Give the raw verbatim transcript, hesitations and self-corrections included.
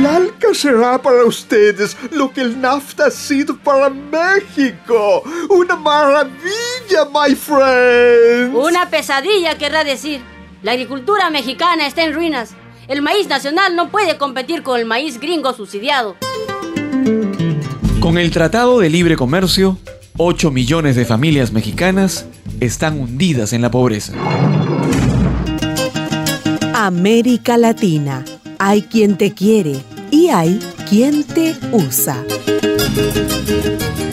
El ALCA será para ustedes lo que el NAFTA ha sido para México. ¡Una maravilla, my friends! Una pesadilla, querrá decir. La agricultura mexicana está en ruinas. El maíz nacional no puede competir con el maíz gringo subsidiado. Con el Tratado de Libre Comercio, ocho millones de familias mexicanas están hundidas en la pobreza. América Latina. Hay quien te quiere y hay quien te usa.